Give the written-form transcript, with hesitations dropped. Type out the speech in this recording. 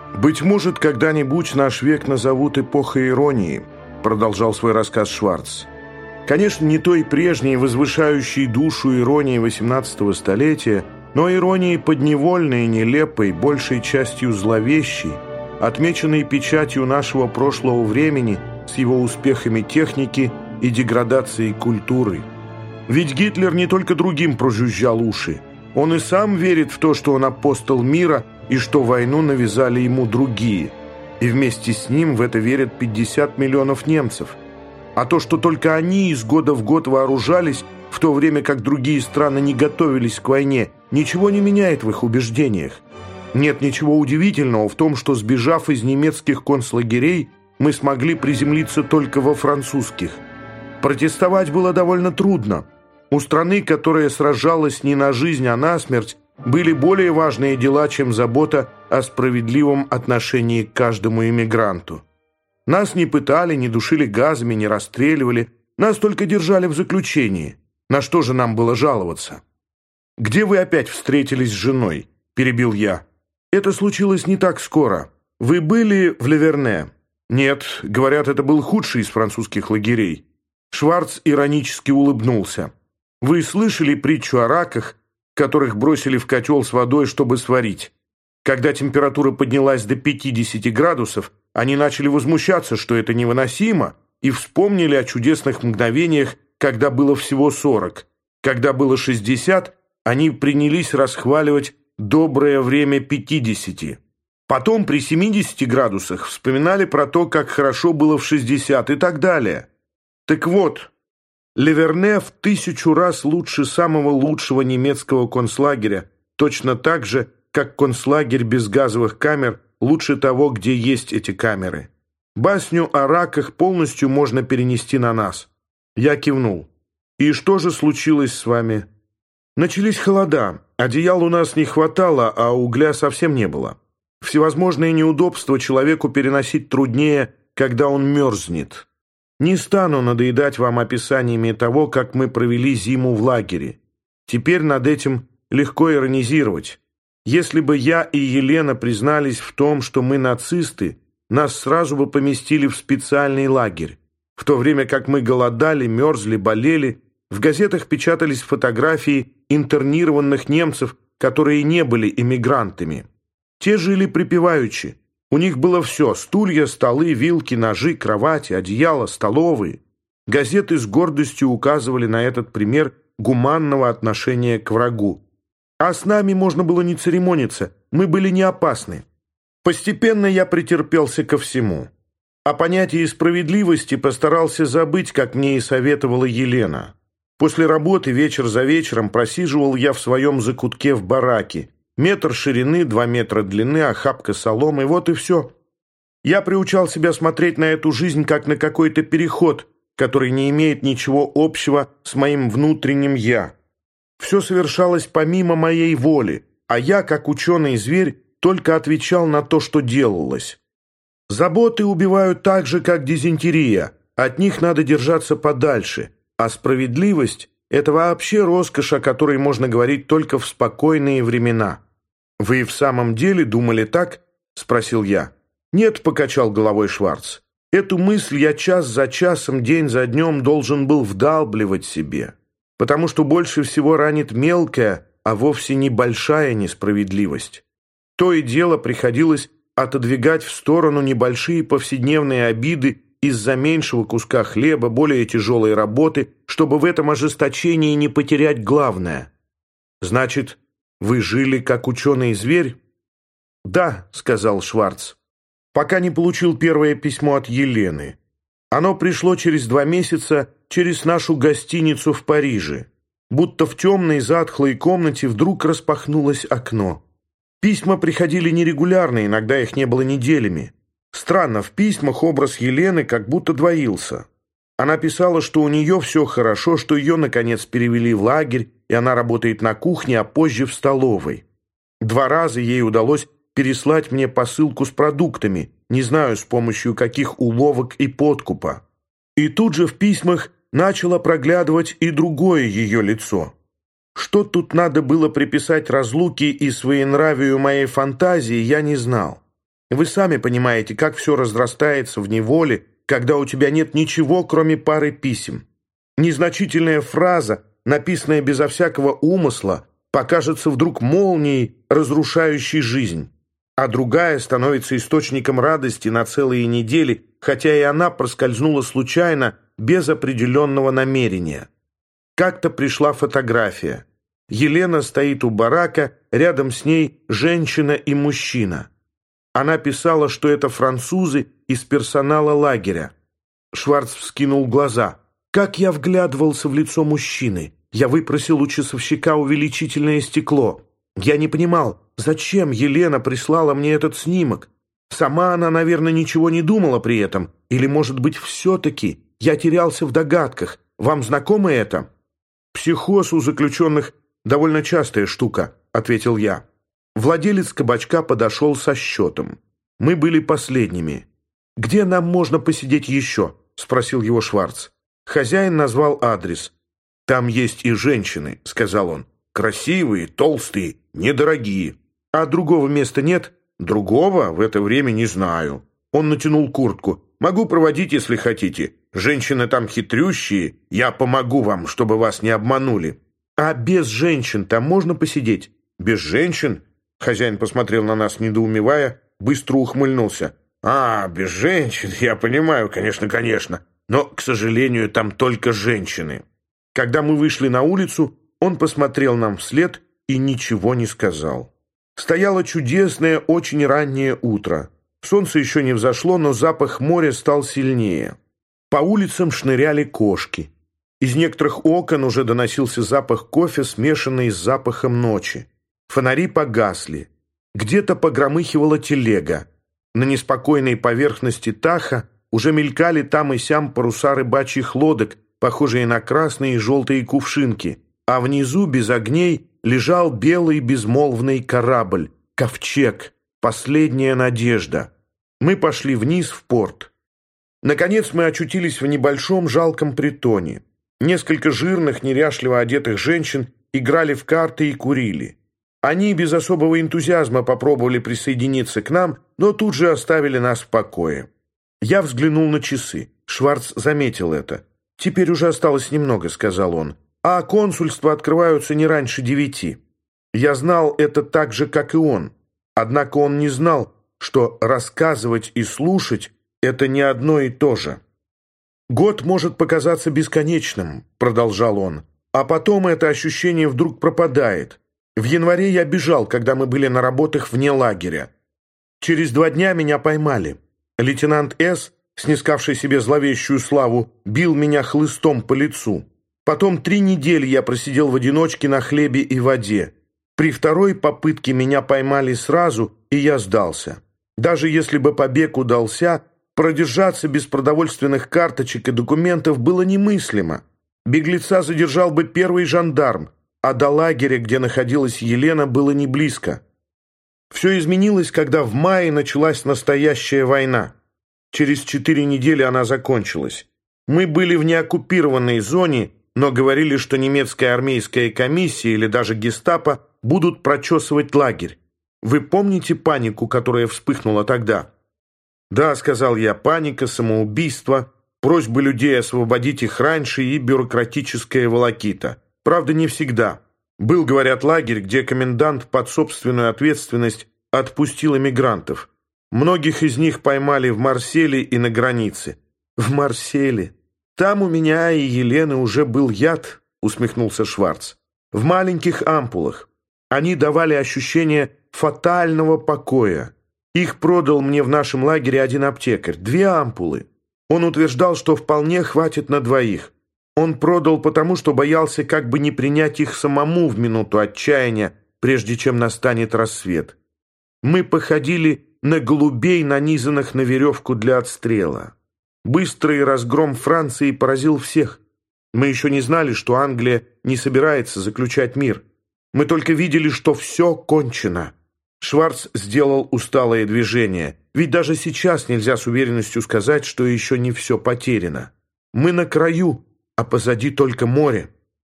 «Быть может, когда-нибудь наш век назовут эпохой иронии», продолжал свой рассказ Шварц. «Конечно, не той прежней, возвышающей душу иронии XVIII столетия, но иронии подневольной, нелепой, большей частью зловещей, отмеченной печатью нашего прошлого времени с его успехами техники и деградацией культуры. Ведь Гитлер не только другим прожужжал уши. Он и сам верит в то, что он апостол мира и что войну навязали ему другие. И вместе с ним в это верят 50 миллионов немцев. А то, что только они из года в год вооружались, в то время как другие страны не готовились к войне, ничего не меняет в их убеждениях. Нет ничего удивительного в том, что, сбежав из немецких концлагерей, мы смогли приземлиться только во французских. Протестовать было довольно трудно. У страны, которая сражалась не на жизнь, а на смерть, были более важные дела, чем забота о справедливом отношении к каждому иммигранту. Нас не пытали, не душили газами, не расстреливали, нас только держали в заключении. На что же нам было жаловаться? «Где вы опять встретились с женой?» – перебил я. «Это случилось не так скоро. Вы были в Ливерне?» «Нет, говорят, это был худший из французских лагерей». Шварц иронически улыбнулся. «Вы слышали притчу о раках, которых бросили в котел с водой, чтобы сварить? Когда температура поднялась до 50 градусов, они начали возмущаться, что это невыносимо, и вспомнили о чудесных мгновениях, когда было всего 40. Когда было 60, они принялись расхваливать доброе время 50. Потом при 70 градусах вспоминали про то, как хорошо было в 60 и так далее. Так вот, Ливерне в 1000 раз лучше самого лучшего немецкого концлагеря, точно так же, как концлагерь без газовых камер лучше того, где есть эти камеры. Басню о раках полностью можно перенести на нас». Я кивнул. «И что же случилось с вами?» «Начались холода. Одеял у нас не хватало, а угля совсем не было. Всевозможные неудобства человеку переносить труднее, когда он мерзнет. Не стану надоедать вам описаниями того, как мы провели зиму в лагере. Теперь над этим легко иронизировать. Если бы я и Елена признались в том, что мы нацисты, нас сразу бы поместили в специальный лагерь. В то время как мы голодали, мерзли, болели, в газетах печатались фотографии интернированных немцев, которые не были эмигрантами. Те жили припеваючи. У них было все – стулья, столы, вилки, ножи, кровати, одеяла, столовые. Газеты с гордостью указывали на этот пример гуманного отношения к врагу. А с нами можно было не церемониться, мы были не опасны. Постепенно я претерпелся ко всему. О понятии справедливости постарался забыть, как мне и советовала Елена. После работы вечер за вечером просиживал я в своем закутке в бараке. Метр ширины, 2 метра длины, охапка соломы, вот и все. Я приучал себя смотреть на эту жизнь как на какой-то переход, который не имеет ничего общего с моим внутренним «я». Все совершалось помимо моей воли, а я, как ученый-зверь, только отвечал на то, что делалось. Заботы убивают так же, как дизентерия, от них надо держаться подальше, а справедливость – это вообще роскошь, о которой можно говорить только в спокойные времена. «Вы в самом деле думали так?» – спросил я. «Нет», – покачал головой Шварц. «Эту мысль я час за часом, день за днем должен был вдалбливать себе, потому что больше всего ранит мелкая, а вовсе не большая несправедливость. То и дело приходилось отодвигать в сторону небольшие повседневные обиды из-за меньшего куска хлеба, более тяжелой работы, чтобы в этом ожесточении не потерять главное». «Значит, вы жили как ученый-зверь?» «Да», — сказал Шварц, «пока не получил первое письмо от Елены. Оно пришло через 2 месяца через нашу гостиницу в Париже. Будто в темной затхлой комнате вдруг распахнулось окно. Письма приходили нерегулярно, иногда их не было неделями. Странно, в письмах образ Елены как будто двоился. Она писала, что у нее все хорошо, что ее, наконец, перевели в лагерь, и она работает на кухне, а позже в столовой. 2 раза ей удалось переслать мне посылку с продуктами, не знаю, с помощью каких уловок и подкупа. И тут же в письмах начало проглядывать и другое ее лицо. Что тут надо было приписать разлуке и своенравию моей фантазии, я не знал. Вы сами понимаете, как все разрастается в неволе, когда у тебя нет ничего, кроме пары писем. Незначительная фраза, написанная безо всякого умысла, покажется вдруг молнией, разрушающей жизнь, а другая становится источником радости на целые недели, хотя и она проскользнула случайно, без определенного намерения. Как-то пришла фотография. Елена стоит у барака, рядом с ней женщина и мужчина. Она писала, что это французы из персонала лагеря. Шварц вскинул глаза. Как я вглядывался в лицо мужчины. Я выпросил у часовщика увеличительное стекло. Я не понимал, зачем Елена прислала мне этот снимок. Сама она, наверное, ничего не думала при этом. Или, может быть, все-таки я терялся в догадках. Вам знакомо это? «Психоз у заключенных довольно частая штука», — ответил я. Владелец кабачка подошел со счетом. Мы были последними. «Где нам можно посидеть еще?» — спросил его Шварц. Хозяин назвал адрес. «Там есть и женщины», — сказал он. «Красивые, толстые, недорогие. А другого места нет?» «Другого в это время не знаю». Он натянул куртку. «Могу проводить, если хотите. Женщины там хитрющие. Я помогу вам, чтобы вас не обманули». «А без женщин там можно посидеть?» «Без женщин?» Хозяин посмотрел на нас, недоумевая, быстро ухмыльнулся. Без женщин, я понимаю, конечно. Но, к сожалению, там только женщины». Когда мы вышли на улицу, он посмотрел нам вслед и ничего не сказал. Стояло чудесное, очень раннее утро. Солнце еще не взошло, но запах моря стал сильнее. По улицам шныряли кошки. Из некоторых окон уже доносился запах кофе, смешанный с запахом ночи. Фонари погасли. Где-то погромыхивала телега. На неспокойной поверхности Таха уже мелькали там и сям паруса рыбачьих лодок, похожие на красные и желтые кувшинки, а внизу, без огней, лежал белый безмолвный корабль, ковчег, последняя надежда. Мы пошли вниз в порт. Наконец мы очутились в небольшом жалком притоне. Несколько жирных, неряшливо одетых женщин играли в карты и курили. Они без особого энтузиазма попробовали присоединиться к нам, но тут же оставили нас в покое. Я взглянул на часы. Шварц заметил это. «Теперь уже осталось немного», — сказал он. «А консульства открываются не раньше 9. Я знал это так же, как и он. Однако он не знал, что рассказывать и слушать — это не одно и то же. «Год может показаться бесконечным», — продолжал он, «а потом это ощущение вдруг пропадает. В январе я бежал, когда мы были на работах вне лагеря. Через 2 дня меня поймали. Лейтенант С., снискавший себе зловещую славу, бил меня хлыстом по лицу. Потом 3 недели я просидел в одиночке на хлебе и воде. При второй попытке меня поймали сразу, и я сдался. Даже если бы побег удался, продержаться без продовольственных карточек и документов было немыслимо. Беглеца задержал бы первый жандарм, а до лагеря, где находилась Елена, было не близко. Все изменилось, когда в мае началась настоящая война. Через 4 недели она закончилась. Мы были в неоккупированной зоне, но говорили, что немецкая армейская комиссия или даже гестапо будут прочесывать лагерь. Вы помните панику, которая вспыхнула тогда? «Да», — сказал я, — «паника, самоубийство, просьбы людей освободить их раньше и бюрократическая волокита. Правда, не всегда. Был, говорят, лагерь, где комендант под собственную ответственность отпустил эмигрантов. Многих из них поймали в Марселе и на границе». «В Марселе? Там у меня и Елены уже был яд», — усмехнулся Шварц. «В маленьких ампулах. Они давали ощущение фатального покоя. Их продал мне в нашем лагере один аптекарь. 2 ампулы. Он утверждал, что вполне хватит на 2. Он продал потому, что боялся как бы не принять их самому в минуту отчаяния, прежде чем настанет рассвет. Мы походили на голубей, нанизанных на веревку для отстрела. Быстрый разгром Франции поразил всех. Мы еще не знали, что Англия не собирается заключать мир. Мы только видели, что все кончено». Шварц сделал усталое движение. Ведь даже сейчас нельзя с уверенностью сказать, что еще не все потеряно. Мы на краю, а позади только море.